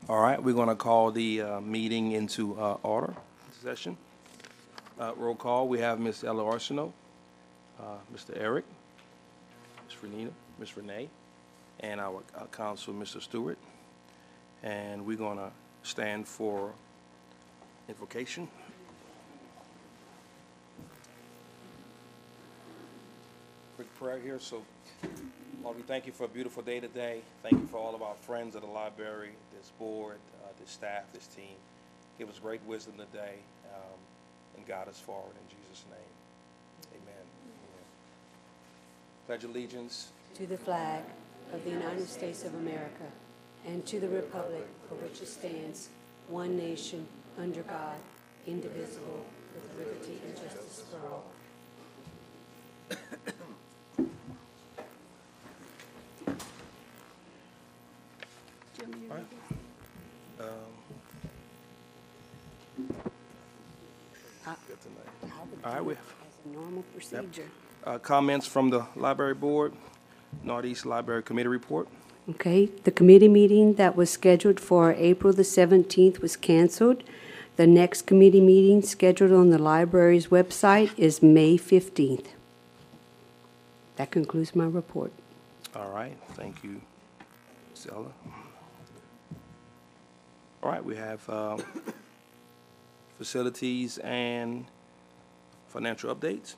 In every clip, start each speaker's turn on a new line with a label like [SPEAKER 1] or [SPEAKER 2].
[SPEAKER 1] All right, we're going to call the meeting into order, session. Roll call, we have Ms. Ella Arsenault, Mr. Eric, Ms. Renee, and our counsel, Mr. Stewart. And we're going to stand for invocation. Quick prayer here. So, Lord, we thank you for a beautiful day today. Thank you for all of our friends at the library, this board, this staff, this team. Give us great wisdom today and guide us forward in Jesus' name. Amen. Pledge allegiance
[SPEAKER 2] to the flag of the United States of America and to the republic for which it stands, one nation, under God, indivisible, with liberty and justice for all.
[SPEAKER 1] All right, we have
[SPEAKER 2] as a normal procedure.
[SPEAKER 1] comments from the library board, Northeast Library Committee report.
[SPEAKER 2] Okay, the committee meeting that was scheduled for April the 17th was canceled. The next committee meeting scheduled on the library's website is May 15th. That concludes my report.
[SPEAKER 1] All right, thank you, Stella. All right, we have facilities and financial updates.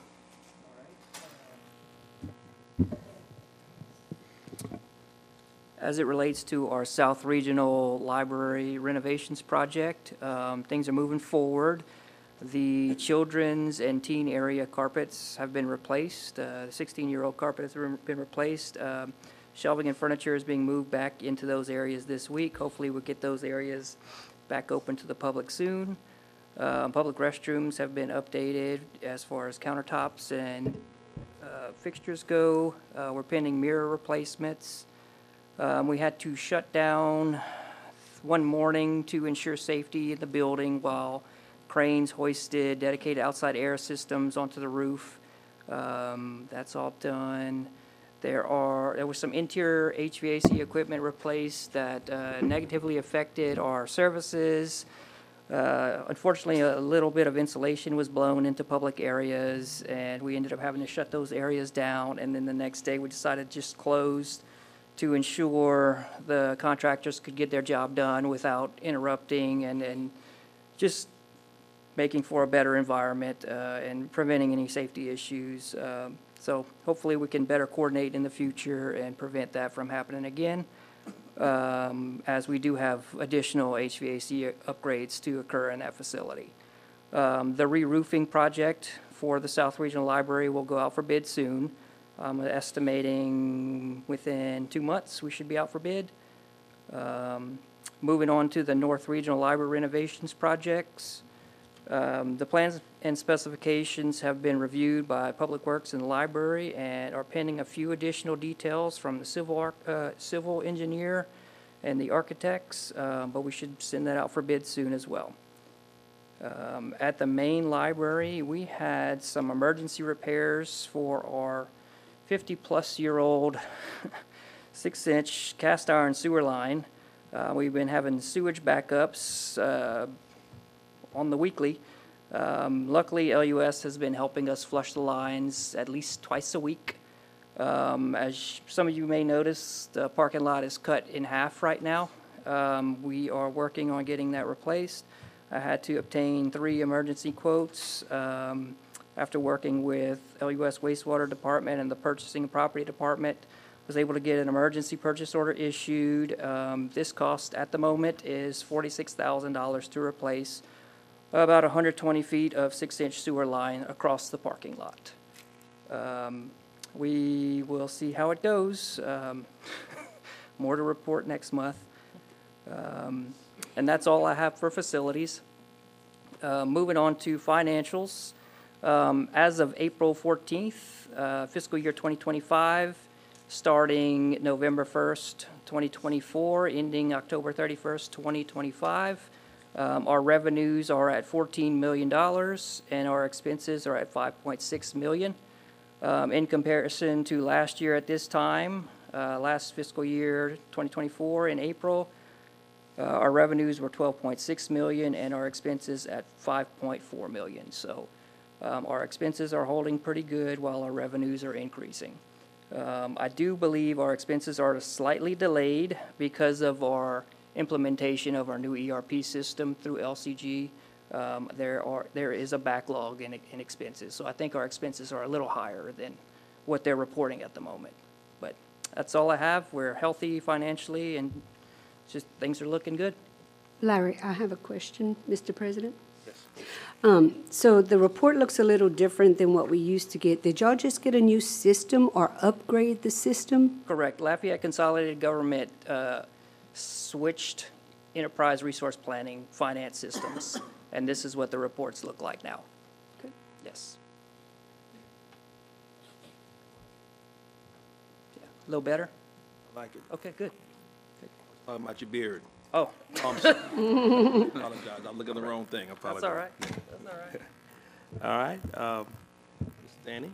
[SPEAKER 3] As it relates to our South Regional Library renovations project, things are moving forward. The children's and teen area carpets have been replaced. The 16-year-old carpet has been replaced. Shelving and furniture is being moved back into those areas this week. Hopefully we'll get those areas back open to the public soon. Public restrooms have been updated as far as countertops and fixtures go. We're pending mirror replacements. We had to shut down one morning to ensure safety in the building while cranes hoisted dedicated outside air systems onto the roof. That's all done. There was some interior HVAC equipment replaced that negatively affected our services. Unfortunately, a little bit of insulation was blown into public areas, and we ended up having to shut those areas down. And then the next day, we decided to just close to ensure the contractors could get their job done without interrupting and just making for a better environment and preventing any safety issues. So hopefully we can better coordinate in the future and prevent that from happening again, as we do have additional HVAC upgrades to occur in that facility. The re-roofing project for the South Regional Library will go out for bid soon. I'm estimating within 2 months we should be out for bid. Moving on to the North Regional Library renovations projects. The plans and specifications have been reviewed by Public Works and the library and are pending a few additional details from the civil engineer and the architects, but we should send that out for bid soon as well. At the main library, we had some emergency repairs for our 50-plus-year-old 6-inch cast iron sewer line. We've been having sewage backups on the weekly. Luckily, LUS has been helping us flush the lines at least twice a week. As some of you may notice, the parking lot is cut in half right now. We are working on getting that replaced. I had to obtain 3 emergency quotes after working with LUS Wastewater Department and the Purchasing and Property Department. Was able to get an emergency purchase order issued. This cost at the moment is $46,000 to replace about 120 feet of 6-inch sewer line across the parking lot. We will see how it goes. More to report next month. And that's all I have for facilities. Moving on to financials. As of April 14th, fiscal year 2025, starting November 1st, 2024, ending October 31st, 2025, our revenues are at $14 million, and our expenses are at $5.6 million. In comparison to last year at this time, last fiscal year, 2024, in April, Our revenues were 12.6 million and our expenses at 5.4 million. So our expenses are holding pretty good while our revenues are increasing. I do believe our expenses are slightly delayed because of our implementation of our new ERP system through LCG. There is a backlog in expenses, so I think our expenses are a little higher than what they're reporting at the moment. But that's all I have. We're healthy financially, and just things are looking good.
[SPEAKER 2] Larry, I have a question, Mr. President.
[SPEAKER 1] Yes.
[SPEAKER 2] So the report looks a little different than what we used to get. Did y'all just get a new system or upgrade the system?
[SPEAKER 3] Correct. Lafayette Consolidated Government switched enterprise resource planning finance systems, and this is what the reports look like now.
[SPEAKER 2] Okay.
[SPEAKER 3] Yes. Yeah. A little better?
[SPEAKER 1] I like it.
[SPEAKER 3] Okay, good.
[SPEAKER 1] Talking about your beard.
[SPEAKER 3] Oh,
[SPEAKER 1] Oh, I'm sorry. Apologize. I'm looking at the wrong thing. I apologize.
[SPEAKER 3] that's all right. That's all right.
[SPEAKER 1] All right, Ms. Danny?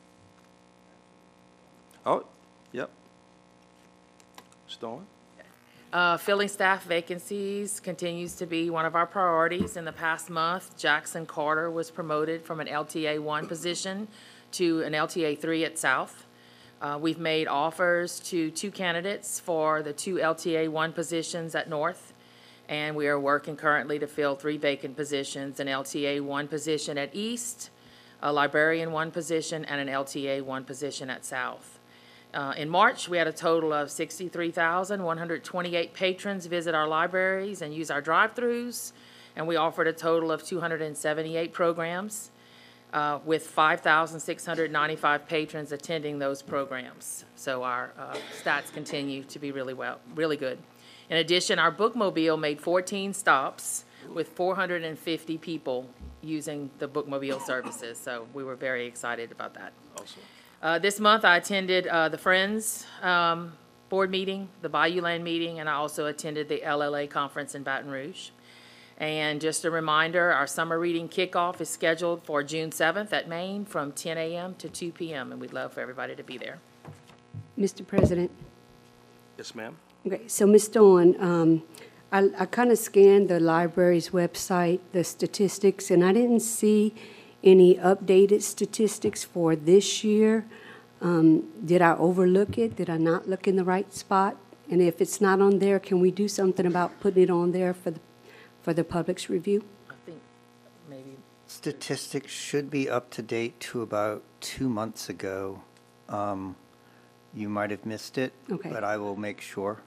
[SPEAKER 1] Oh, yep. Stone?
[SPEAKER 4] Filling staff vacancies continues to be one of our priorities. In the past month, Jackson Carter was promoted from an LTA 1 position to an LTA 3 at South. We've made offers to 2 candidates for the 2 LTA 1 positions at North, and we are working currently to fill 3 vacant positions, an LTA 1 position at East, a librarian 1 position, and an LTA 1 position at South. In March, we had a total of 63,128 patrons visit our libraries and use our drive-thrus, and we offered a total of 278 programs, with 5,695 patrons attending those programs. So our stats continue to be really good. In addition, our bookmobile made 14 stops with 450 people using the bookmobile services. So we were very excited about that.
[SPEAKER 1] Awesome.
[SPEAKER 4] This month, I attended the Friends board meeting, the Bayou Land meeting, and I also attended the LLA conference in Baton Rouge. And just a reminder, our summer reading kickoff is scheduled for June 7th at Maine from 10 a.m. to 2 p.m., and we'd love for everybody to be there.
[SPEAKER 2] Mr. President?
[SPEAKER 1] Yes, ma'am?
[SPEAKER 2] Okay, so Ms. Dawn, I kind of scanned the library's website, the statistics, and I didn't see any updated statistics for this year. Did I overlook it? Did I not look in the right spot? And if it's not on there, can we do something about putting it on there for the public's review?
[SPEAKER 4] I think maybe
[SPEAKER 5] Statistics should be up to date to about 2 months ago. You might have missed it,
[SPEAKER 2] Okay.
[SPEAKER 5] but I will make sure.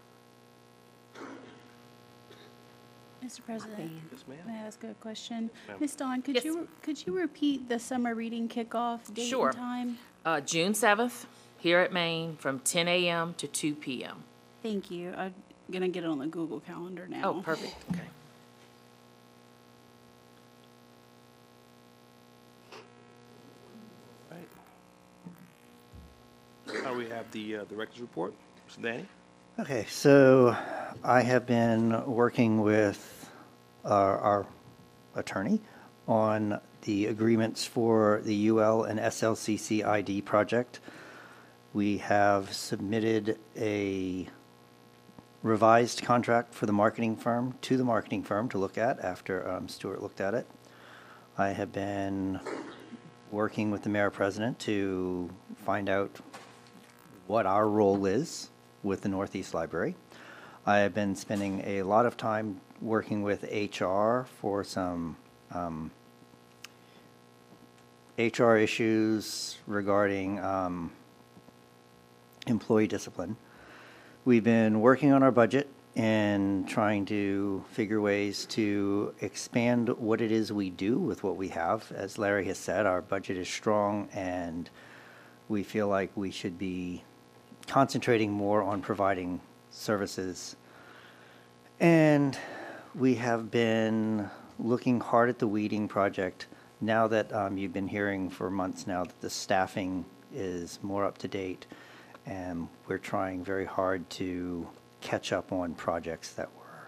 [SPEAKER 6] Mr. President,
[SPEAKER 1] Yes, ma'am?
[SPEAKER 6] may I ask a question?
[SPEAKER 1] Ma'am.
[SPEAKER 6] Ms. Dawn,
[SPEAKER 4] Yes.
[SPEAKER 6] could you repeat the summer reading kickoff date
[SPEAKER 4] Sure.
[SPEAKER 6] and time?
[SPEAKER 4] June 7th here at Maine from 10 a.m. to 2 p.m.
[SPEAKER 6] Thank you. I'm going to get it on the Google Calendar now.
[SPEAKER 4] Oh, perfect. Okay.
[SPEAKER 1] Right. Now we have the director's report. Mr. Danny?
[SPEAKER 5] Okay, so I have been working with our attorney on the agreements for the UL and SLCC ID project. We have submitted a revised contract for the marketing firm to the marketing firm to look at after Stuart looked at it. I have been working with the mayor president to find out what our role is with the Northeast Library. I have been spending a lot of time working with HR for some HR issues regarding employee discipline. We've been working on our budget and trying to figure ways to expand what it is we do with what we have. As Larry has said, our budget is strong and we feel like we should be concentrating more on providing services. And we have been looking hard at the weeding project now that you've been hearing for months now that the staffing is more up to date, and we're trying very hard to catch up on projects that were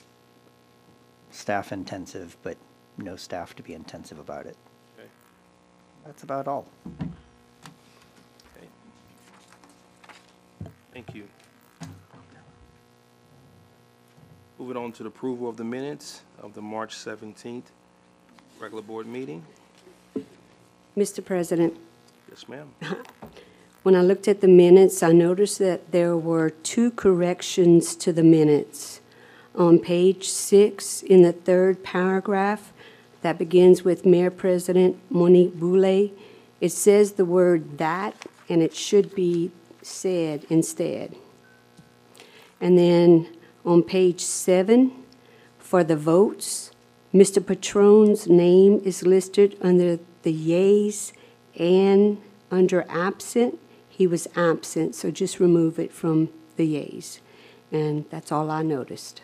[SPEAKER 5] staff intensive, but no staff to be intensive about it.
[SPEAKER 1] Okay.
[SPEAKER 5] That's about all.
[SPEAKER 1] Okay. Thank you. Moving on to the approval of the minutes of the March 17th regular board meeting.
[SPEAKER 2] Mr. President,
[SPEAKER 1] Yes, ma'am.
[SPEAKER 2] when I looked at the minutes, I noticed that there were 2 corrections to the minutes. On page 6, in the 3rd paragraph, that begins with Mayor President Monique Boulay, it says the word "that," and it should be "said" instead. And then on page 7, for the votes, Mr. Patron's name is listed under the yeas and under absent. He was absent, so just remove it from the yeas. And that's all I noticed.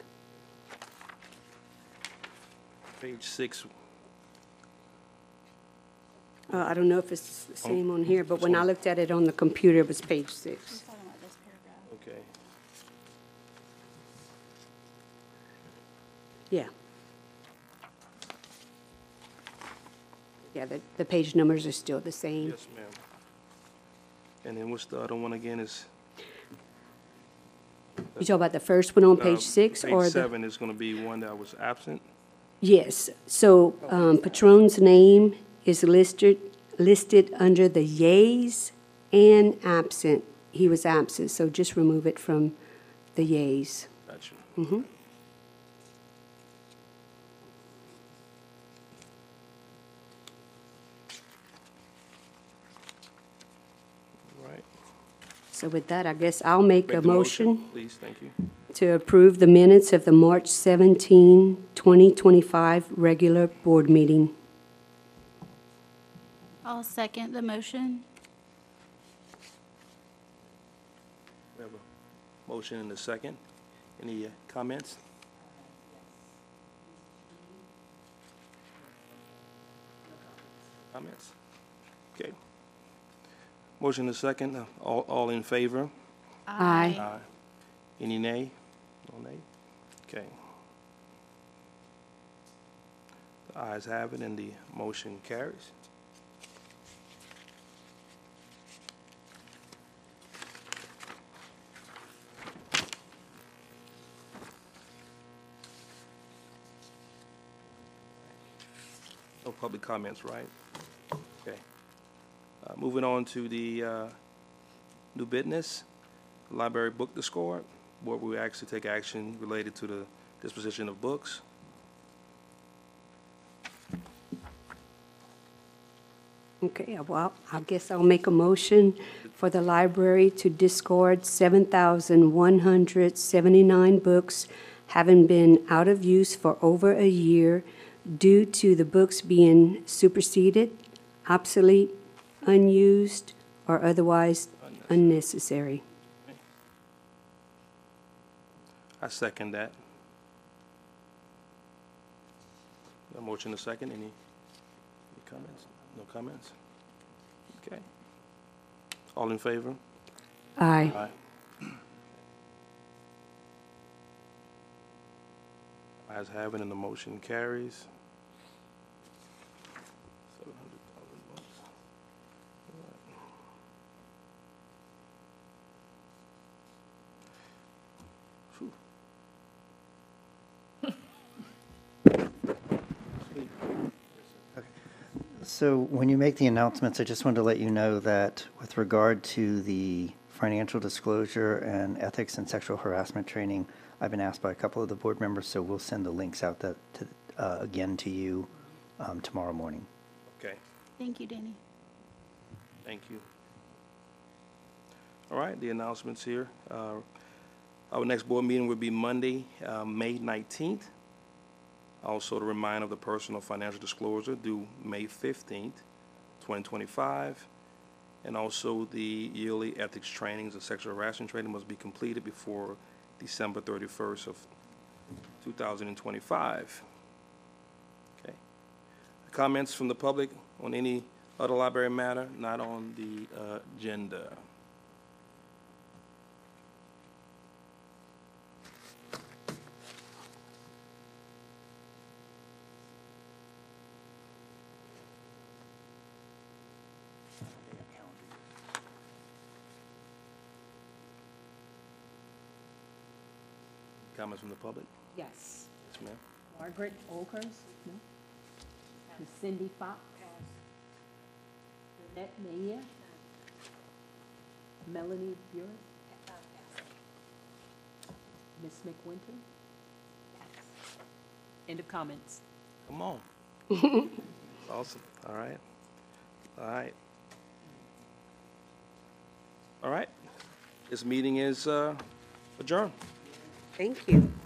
[SPEAKER 1] Page 6.
[SPEAKER 2] I don't know if it's the same on here, but when I looked at it on the computer, it was page 6.
[SPEAKER 6] Talking about this paragraph.
[SPEAKER 1] Okay.
[SPEAKER 2] Yeah. Yeah, the page numbers are still the same.
[SPEAKER 1] Yes, ma'am. And then what's the other one again is?
[SPEAKER 2] You talk about the first one on page 6 or
[SPEAKER 1] Page
[SPEAKER 2] the?
[SPEAKER 1] 7 is going to be one that was absent.
[SPEAKER 2] Yes, so Patron's name is listed under the yeas and absent. He was absent, so just remove it from the yeas.
[SPEAKER 1] Gotcha. Right.
[SPEAKER 2] So with that, I guess I'll make a
[SPEAKER 1] Make the
[SPEAKER 2] motion
[SPEAKER 1] Please, thank you.
[SPEAKER 2] to approve the minutes of the March 17, 2025 regular board meeting.
[SPEAKER 6] I'll second the motion.
[SPEAKER 1] We have a motion and a second. Any comments? Comments? Okay. Motion and a second. All in favor?
[SPEAKER 2] Aye.
[SPEAKER 1] Aye. Any nay? No nay? Okay. The ayes have it and the motion carries. No public comments, right? Okay. Moving on to the new business, library book discard. Board will actually take action related to the disposition of books.
[SPEAKER 2] Okay, well, I guess I'll make a motion for the library to discard 7,179 books having been out of use for over a year due to the books being superseded, obsolete, unused, or otherwise unnecessary.
[SPEAKER 1] I second that. A motion a second. Any comments? No comments? Okay. All in favor?
[SPEAKER 2] Aye.
[SPEAKER 1] Aye. Ayes have it and the motion carries. 700,000 bucks. All right. Phew.
[SPEAKER 5] So when you make the announcements, I just wanted to let you know that with regard to the financial disclosure and ethics and sexual harassment training, I've been asked by a couple of the board members, so we'll send the links out again to you tomorrow morning.
[SPEAKER 1] Okay,
[SPEAKER 6] Thank you, Danny.
[SPEAKER 1] thank you. All right, the announcements here. Our next board meeting will be Monday, May 19th. Also, the reminder of the personal financial disclosure due May 15th, 2025. And also, the yearly ethics trainings and sexual harassment training must be completed before December 31st of 2025. Okay. Comments from the public on any other library matter not on the agenda? Comments from the public?
[SPEAKER 7] Yes.
[SPEAKER 1] Yes, ma'am.
[SPEAKER 7] Margaret Olkers? No. Ms. Cindy Fox? Lynette Mejia? Melanie Burris? Ms. McWinter? End of comments.
[SPEAKER 1] Come on. Awesome. All right. All right. All right. This meeting is adjourned.
[SPEAKER 2] Thank you.